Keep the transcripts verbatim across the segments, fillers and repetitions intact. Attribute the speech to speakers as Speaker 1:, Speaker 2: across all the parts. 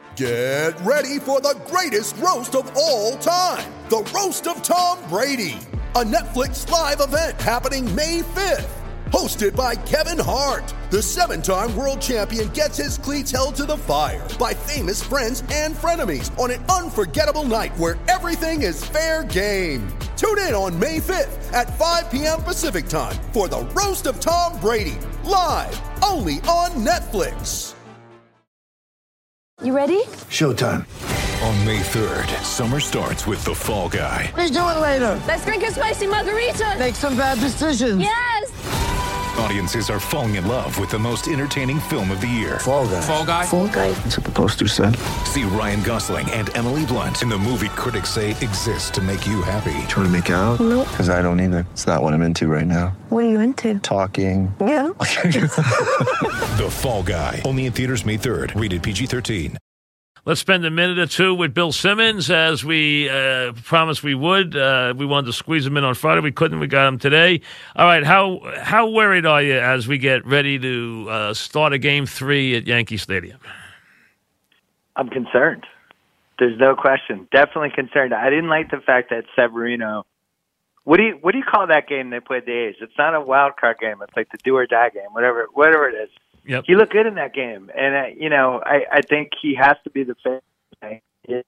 Speaker 1: Get ready for the greatest roast of all time, the Roast of Tom Brady, a Netflix live event happening May fifth. Hosted by Kevin Hart, the seven-time world champion gets his cleats held to the fire by famous friends and frenemies on an unforgettable night where everything is fair game. Tune in on May fifth at five p.m. Pacific time for the Roast of Tom Brady, live only on Netflix.
Speaker 2: You ready?
Speaker 3: Showtime.
Speaker 4: On May third, summer starts with The Fall Guy.
Speaker 3: Let's do it later.
Speaker 2: Let's drink a spicy margarita.
Speaker 3: Make some bad decisions.
Speaker 2: Yes!
Speaker 4: Audiences are falling in love with the most entertaining film of the year.
Speaker 3: Fall Guy.
Speaker 4: Fall Guy?
Speaker 2: Fall Guy.
Speaker 3: That's what the poster said.
Speaker 4: See Ryan Gosling and Emily Blunt in the movie critics say exists to make you happy.
Speaker 3: Trying to make it out?
Speaker 2: Nope.
Speaker 3: Because I don't either. It's not what I'm into right now.
Speaker 2: What are you into?
Speaker 3: Talking.
Speaker 2: Yeah.
Speaker 4: The Fall Guy. Only in theaters May third. Rated P G thirteen.
Speaker 5: Let's spend a minute or two with Bill Simmons, as we uh, promised we would. Uh, we wanted to squeeze him in on Friday. We couldn't. We got him today. All right, how how worried are you as we get ready to uh, start a game three at Yankee Stadium?
Speaker 6: I'm concerned. There's no question. Definitely concerned. I didn't like the fact that Severino. What do you what do you call that game they played the A's? It's not a wild card game. It's like the do or die game, whatever whatever it is.
Speaker 5: Yep.
Speaker 6: He looked good in that game, and uh, you know, I, I think he has to be the favorite.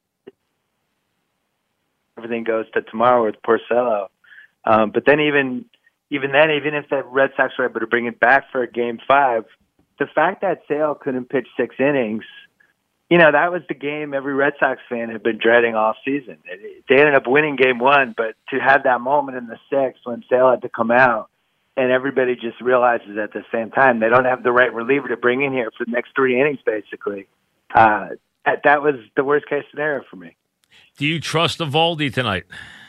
Speaker 6: Everything goes to tomorrow with Porcello, um, but then even even then, even if the Red Sox were able to bring it back for a game five, the fact that Sale couldn't pitch six innings, you know, that was the game every Red Sox fan had been dreading all season. They ended up winning game one, but to have that moment in the sixth when Sale had to come out, and everybody just realizes at the same time they don't have the right reliever to bring in here for the next three innings, basically. Uh, that, that was the worst-case scenario for me.
Speaker 5: Do you trust Eovaldi tonight?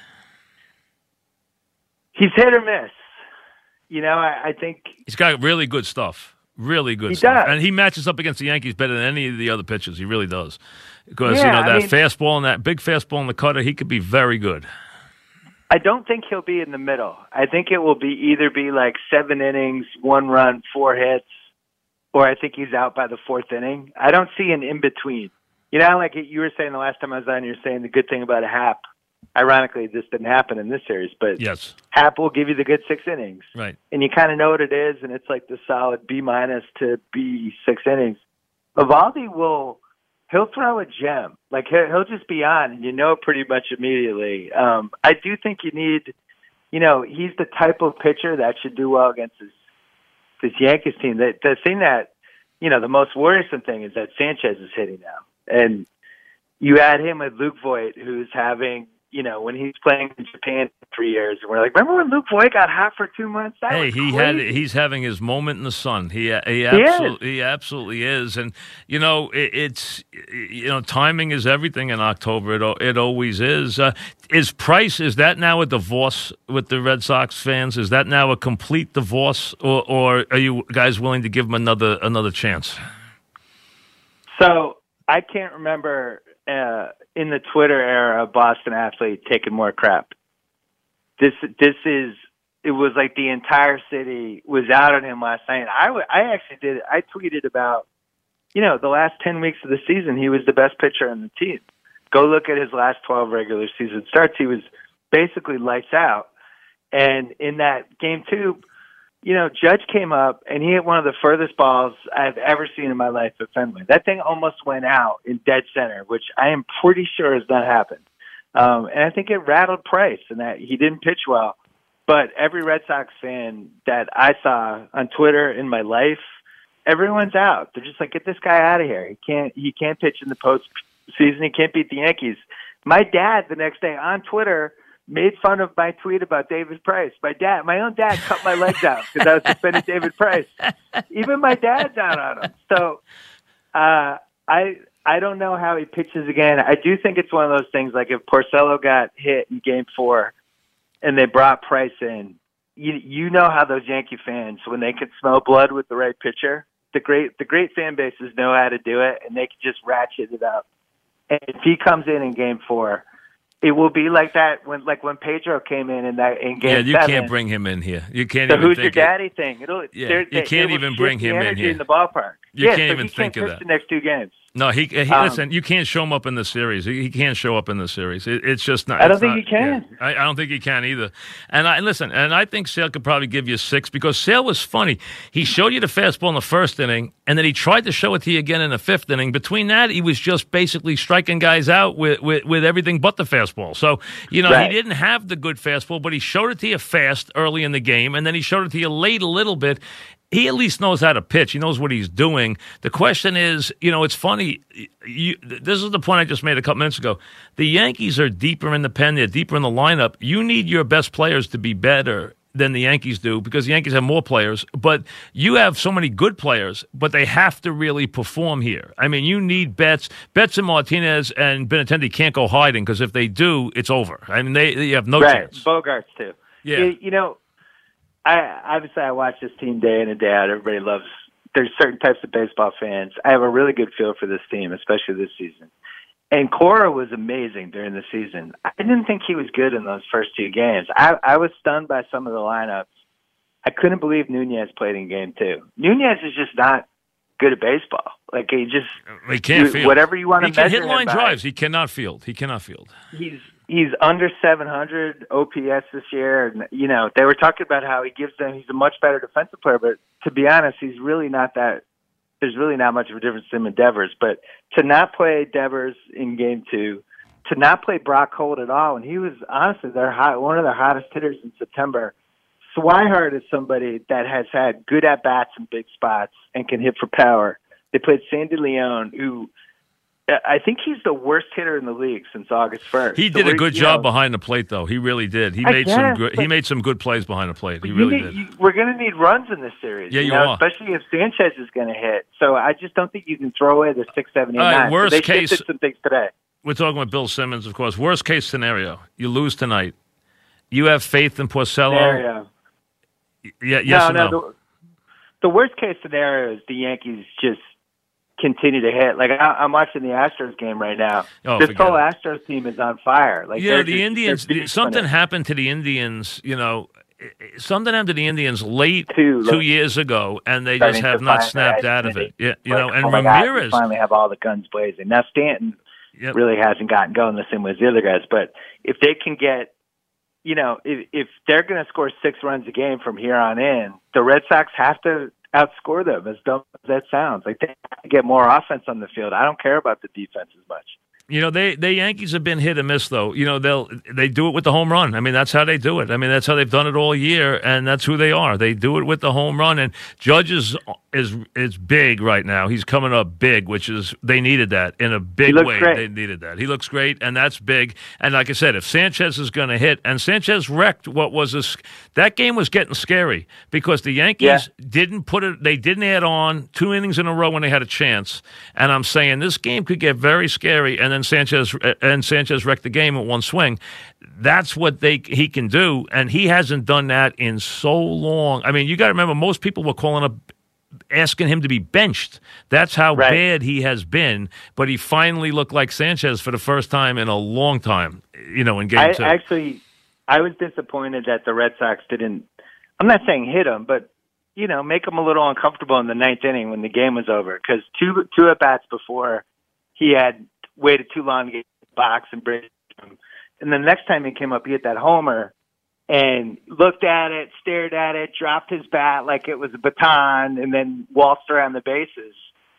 Speaker 6: He's hit or miss. You know, I, I think...
Speaker 5: He's got really good stuff. Really good
Speaker 6: he
Speaker 5: stuff.
Speaker 6: Does.
Speaker 5: And he matches up against the Yankees better than any of the other pitchers. He really does. Because,
Speaker 6: yeah,
Speaker 5: you know, that
Speaker 6: I mean,
Speaker 5: fastball and that big fastball in the cutter, he could be very good.
Speaker 6: I don't think he'll be in the middle. I think it will be either be like seven innings, one run, four hits, or I think he's out by the fourth inning. I don't see an in-between. You know, like you were saying the last time I was on, you were saying the good thing about a Hap. Ironically, this didn't happen in this series, but
Speaker 5: yes,
Speaker 6: Hap will give you the good six innings.
Speaker 5: Right.
Speaker 6: And you kind of know what it is, and it's like the solid B-minus to B six innings. Eovaldi will... He'll throw a gem. Like, he'll, he'll just be on, and you know pretty much immediately. Um, I do think you need, you know, he's the type of pitcher that should do well against this, this Yankees team. The, the thing that, you know, the most worrisome thing is that Sanchez is hitting now. And you add him with Luke Voit, who's having, you know, when he's playing in Japan for three years, and we're like, remember when Luke Voit got hot for two months? That
Speaker 5: hey,
Speaker 6: was
Speaker 5: he
Speaker 6: crazy.
Speaker 5: had he's having his moment in the sun. He he absolutely he, he absolutely is, and you know it, it's you know timing is everything in October. It it always is. Uh, is Price is that now a divorce with the Red Sox fans? Is that now a complete divorce, or, or are you guys willing to give him another another chance?
Speaker 6: So I can't remember. Uh, in the Twitter era, a Boston athlete taking more crap. This this is it was like the entire city was out on him last night. I, w- I actually did. I tweeted about, you know, the last ten weeks of the season, he was the best pitcher on the team. Go look at his last twelve regular season starts. He was basically lights out. And in that game two, you know, Judge came up and he hit one of the furthest balls I've ever seen in my life at Fenway. That thing almost went out in dead center, which I am pretty sure has not happened. Um, and I think it rattled Price and that he didn't pitch well. But every Red Sox fan that I saw on Twitter in my life, everyone's out. They're just like, get this guy out of here. He can't, he can't pitch in the postseason. He can't beat the Yankees. My dad the next day on Twitter made fun of my tweet about David Price. My dad, my own dad cut my legs out because I was defending David Price. Even my dad's out on him. So uh, I I don't know how he pitches again. I do think it's one of those things like if Porcello got hit in game four and they brought Price in, you you know how those Yankee fans, when they can smell blood with the right pitcher, the great the great fan bases know how to do it, and they can just ratchet it up. And if he comes in in game four, it will be like that when, like when Pedro came in in that in game
Speaker 5: Yeah, you
Speaker 6: seven.
Speaker 5: can't bring him in here. You can't.
Speaker 6: The
Speaker 5: even
Speaker 6: Who's Your
Speaker 5: think it.
Speaker 6: Daddy thing. It'll,
Speaker 5: Yeah,
Speaker 6: they're-
Speaker 5: you
Speaker 6: they-
Speaker 5: can't
Speaker 6: they will
Speaker 5: even
Speaker 6: shift
Speaker 5: bring
Speaker 6: the
Speaker 5: him in
Speaker 6: energy
Speaker 5: here.
Speaker 6: in the ballpark.
Speaker 5: You
Speaker 6: yeah,
Speaker 5: can't
Speaker 6: so
Speaker 5: even
Speaker 6: he
Speaker 5: think
Speaker 6: can't
Speaker 5: of
Speaker 6: pitch
Speaker 5: that.
Speaker 6: the next two games.
Speaker 5: No, he, he
Speaker 6: Um,
Speaker 5: listen. You can't show him up in the series. He, he can't show up in the series. It, it's just not.
Speaker 6: I don't
Speaker 5: it's
Speaker 6: think
Speaker 5: not-
Speaker 6: he can.
Speaker 5: yeah. I, I don't think he can either. And I listen. And I think Sale could probably give you six because Sale was funny. He showed you the fastball in the first inning, and then he tried to show it to you again in the fifth inning. Between that, he was just basically striking guys out with with, with everything but the fastball. So you know
Speaker 6: Right.
Speaker 5: he didn't have the good fastball, but he showed it to you fast early in the game, and then he showed it to you late a little bit. He at least knows how to pitch. He knows what he's doing. The question is, you know, it's funny. You, this is the point I just made a couple minutes ago. The Yankees are deeper in the pen. They're deeper in the lineup. You need your best players to be better than the Yankees do because the Yankees have more players. But you have so many good players, but they have to really perform here. I mean, you need Betts. Betts and Martinez and Benintendi can't go hiding because if they do, it's over. I mean, they, they have no
Speaker 6: right.
Speaker 5: chance.
Speaker 6: Bogarts, too.
Speaker 5: Yeah.
Speaker 6: You, you know, I obviously I watch this team day in and day out. Everybody loves. There's certain types of baseball fans. I have a really good feel for this team, especially this season. And Cora was amazing during the season. I didn't think he was good in those first two games. I, I was stunned by some of the lineups. I couldn't believe Nunez played in game two. Nunez is just not good at baseball. Like he just
Speaker 5: He can't
Speaker 6: you-
Speaker 5: field.
Speaker 6: whatever you want to
Speaker 5: He can
Speaker 6: measure
Speaker 5: hit line
Speaker 6: him by.
Speaker 5: drives. He cannot field. He cannot field.
Speaker 6: He's he's under seven hundred O P S this year, and you know they were talking about how he gives them. He's a much better defensive player, but to be honest, he's really not that. There's really not much of a difference in him and Devers. But to not play Devers in game two, to not play Brock Holt at all, and he was honestly their hot, one of their hottest hitters in September. Swihart is somebody that has had good at bats in big spots and can hit for power. They played Sandy Leon, who I think he's the worst hitter in the league since August first.
Speaker 5: He
Speaker 6: So
Speaker 5: did a
Speaker 6: we're-
Speaker 5: good
Speaker 6: you
Speaker 5: job
Speaker 6: know,
Speaker 5: behind the plate, though. He really did. He
Speaker 6: I
Speaker 5: made some
Speaker 6: guess,
Speaker 5: good. He
Speaker 6: but-
Speaker 5: made some good plays behind the plate. He
Speaker 6: You
Speaker 5: really
Speaker 6: need-
Speaker 5: did.
Speaker 6: you- we're going to need runs in this series.
Speaker 5: Yeah, you
Speaker 6: know,
Speaker 5: are.
Speaker 6: especially if Sanchez is going to hit. So I just don't think you can throw away the six, seven, eight,
Speaker 5: All right,
Speaker 6: nine.
Speaker 5: worst
Speaker 6: so they
Speaker 5: case-
Speaker 6: shifted some things today.
Speaker 5: We're talking with Bill Simmons, of course. Worst case scenario: you lose tonight. You have faith in Porcello.
Speaker 6: Scenario.
Speaker 5: Yeah, yes
Speaker 6: no,
Speaker 5: or
Speaker 6: no.
Speaker 5: no?
Speaker 6: The, the worst case scenario is the Yankees just continue to hit. Like I, I'm watching the Astros game right now.
Speaker 5: Oh,
Speaker 6: this
Speaker 5: forget
Speaker 6: whole
Speaker 5: it.
Speaker 6: Astros team is on fire. Like
Speaker 5: You know,
Speaker 6: they're
Speaker 5: the
Speaker 6: just-
Speaker 5: Indians.
Speaker 6: they're deep
Speaker 5: Something
Speaker 6: in it.
Speaker 5: happened to the Indians. You know, something happened to the Indians late
Speaker 6: Two,
Speaker 5: two
Speaker 6: look.
Speaker 5: years ago, and they
Speaker 6: Starting
Speaker 5: just have
Speaker 6: to
Speaker 5: not
Speaker 6: find
Speaker 5: snapped
Speaker 6: their
Speaker 5: out of it.
Speaker 6: identity.
Speaker 5: Yeah, you
Speaker 6: Like,
Speaker 5: know, and
Speaker 6: oh my God, we
Speaker 5: Ramirez.
Speaker 6: finally have all the guns blazing. Now Stanton
Speaker 5: Yep.
Speaker 6: really hasn't gotten going the same way as the other guys, but if they can get, you know, if if they're going to score six runs a game from here on in, the Red Sox have to outscore them. As dumb as that sounds, like they have to get more offense on the field. I don't care about the defense as much.
Speaker 5: You know, they the Yankees have been hit and miss, though. You know, they'll they do it with the home run. I mean, that's how they do it. I mean, that's how they've done it all year, and that's who they are. They do it with the home run. And Judge is is is big right now. He's coming up big, which is they needed that in a big
Speaker 6: looks
Speaker 5: way.
Speaker 6: great.
Speaker 5: They needed that. He looks great, and that's big. And like I said, if Sanchez is going to hit, and Sanchez wrecked what was this, that game was getting scary because the Yankees
Speaker 6: Yeah.
Speaker 5: didn't put it. They didn't add on two innings in a row when they had a chance. And I'm saying this game could get very scary. And then Sanchez and Sanchez wrecked the game with one swing. That's what they he can do, and he hasn't done that in so long. I mean, you got to remember, most people were calling up, asking him to be benched. That's how
Speaker 6: Right.
Speaker 5: bad he has been. But he finally looked like Sanchez for the first time in a long time. You know, in game
Speaker 6: I
Speaker 5: two.
Speaker 6: actually, I was disappointed that the Red Sox didn't. I'm not saying hit him, but you know, make him a little uncomfortable in the ninth inning when the game was over. Because two two at bats before, he had waited too long to get the box and bring him. And the next time he came up, he hit that homer and looked at it, stared at it, dropped his bat like it was a baton, and then waltzed around the bases.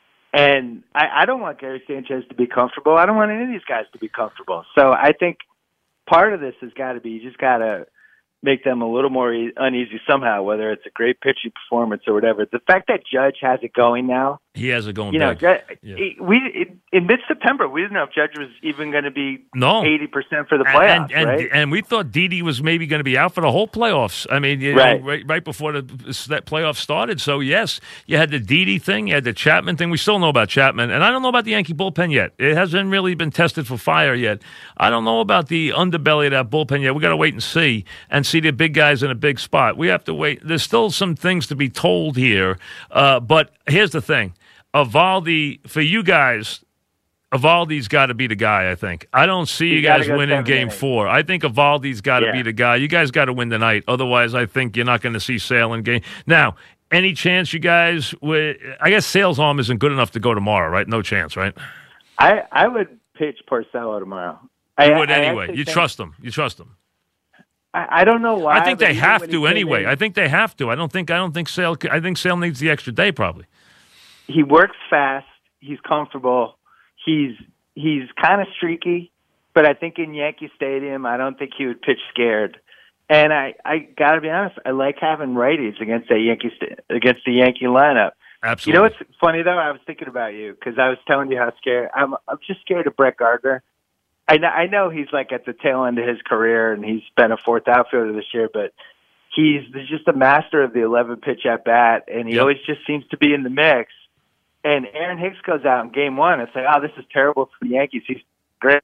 Speaker 6: And I, I don't want Gary Sanchez to be comfortable. I don't want any of these guys to be comfortable. So I think part of this has got to be you just got to make them a little more e- uneasy somehow, whether it's a great pitching performance or whatever. The fact that Judge has it going now,
Speaker 5: he has it going
Speaker 6: you know,
Speaker 5: big.
Speaker 6: Ju-
Speaker 5: Yeah.
Speaker 6: it- we it, in mid-September we didn't know if Judge was even going to be
Speaker 5: No.
Speaker 6: eighty percent for the playoffs,
Speaker 5: and, and,
Speaker 6: right?
Speaker 5: and we thought Didi was maybe going to be out for the whole playoffs. I mean, you know,
Speaker 6: Right.
Speaker 5: right, right before the that playoff started. So yes, you had the Didi thing, you had the Chapman thing. We still know about Chapman, and I don't know about the Yankee bullpen yet. It hasn't really been tested for fire yet. I don't know about the underbelly of that bullpen yet. We got to wait and see, and see the big guys in a big spot. We have to wait. There's still some things to be told here, uh, but here's the thing. Evaldi, for you guys, Evaldi's got to be the guy, I think. I don't see you
Speaker 6: You gotta
Speaker 5: guys
Speaker 6: go
Speaker 5: winning
Speaker 6: seven
Speaker 5: game
Speaker 6: innings.
Speaker 5: four. I think Evaldi's got to
Speaker 6: Yeah.
Speaker 5: be the guy. You guys got to win tonight. Otherwise, I think you're not going to see Sale in game. Now, Any chance you guys would? I guess Sale's arm isn't good enough to go tomorrow, right? No chance, right?
Speaker 6: I I would pitch Porcello tomorrow.
Speaker 5: You
Speaker 6: I
Speaker 5: would
Speaker 6: I
Speaker 5: anyway.
Speaker 6: actually
Speaker 5: You
Speaker 6: think-
Speaker 5: trust them. You trust them.
Speaker 6: I, I don't know why.
Speaker 5: I think
Speaker 6: but
Speaker 5: they
Speaker 6: even
Speaker 5: have
Speaker 6: when
Speaker 5: to
Speaker 6: he came
Speaker 5: anyway.
Speaker 6: in,
Speaker 5: I think they have to. I don't think. I don't think Sale. I think Sale needs the extra day probably.
Speaker 6: he works fast. He's comfortable. He's he's kind of streaky, but I think in Yankee Stadium, I don't think he would pitch scared. And I, I got to be honest, I like having righties against that Yankee st- against the Yankee lineup.
Speaker 5: Absolutely.
Speaker 6: You know what's funny though? I was thinking about you because I was telling you how scared I'm. I'm just scared of Brett Gardner. I know, I know he's like at the tail end of his career and he's been a fourth outfielder this year, but he's just a master of the eleven pitch at bat, and he
Speaker 5: Yep.
Speaker 6: always just seems to be in the mix. And Aaron Hicks goes out in game one. It's like, oh, this is terrible for the Yankees. He's great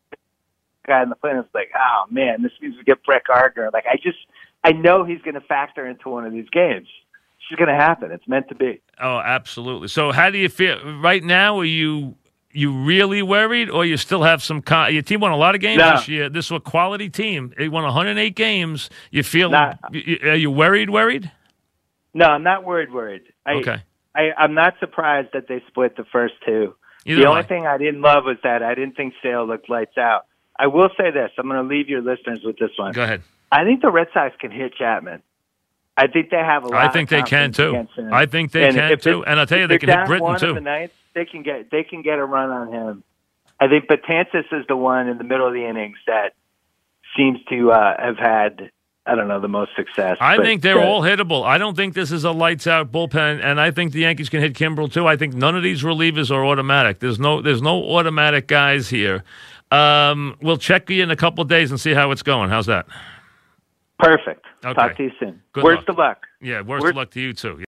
Speaker 6: guy in the plane. It's like, oh man, this means we get Brett Gardner. Like, I just, I know he's going to factor into one of these games. It's just going to happen. It's meant to be.
Speaker 5: Oh, absolutely. So, how do you feel right now? Are you you really worried, or you still have some? Con- your team won a lot of games
Speaker 6: No.
Speaker 5: this year. This is a quality team. They won one hundred eight games. You feel?
Speaker 6: Not-
Speaker 5: you, are you worried? Worried?
Speaker 6: No, I'm not worried. Worried. I,
Speaker 5: Okay.
Speaker 6: I, I'm not surprised that they split the first two.
Speaker 5: Either
Speaker 6: the only
Speaker 5: way.
Speaker 6: thing I didn't love was that I didn't think Sale looked lights out. I will say this. I'm going to leave your listeners with this one.
Speaker 5: Go ahead.
Speaker 6: I think the Red Sox can hit Chapman. I think they have a lot
Speaker 5: I think
Speaker 6: of
Speaker 5: they can
Speaker 6: confidence
Speaker 5: too.
Speaker 6: against him.
Speaker 5: I think they
Speaker 6: And
Speaker 5: can
Speaker 6: if
Speaker 5: too.
Speaker 6: it-
Speaker 5: And I'll tell you,
Speaker 6: if
Speaker 5: they
Speaker 6: they're
Speaker 5: can hit
Speaker 6: down
Speaker 5: Britain
Speaker 6: one
Speaker 5: too.
Speaker 6: in the ninth, they can get they can get a run on him. I think Betances is the one in the middle of the innings that seems to uh, have had, I don't know, the most success.
Speaker 5: I
Speaker 6: But,
Speaker 5: think they're
Speaker 6: uh,
Speaker 5: all hittable. I don't think this is a lights out bullpen, and I think the Yankees can hit Kimbrel too. I think none of these relievers are automatic. There's no there's no automatic guys here. Um, we'll check you in a couple of days and see how it's going. How's that?
Speaker 6: perfect.
Speaker 5: Okay.
Speaker 6: Talk to you soon.
Speaker 5: Good
Speaker 6: Worst
Speaker 5: luck.
Speaker 6: of luck.
Speaker 5: Yeah, worst
Speaker 6: We're-
Speaker 5: of luck to you too.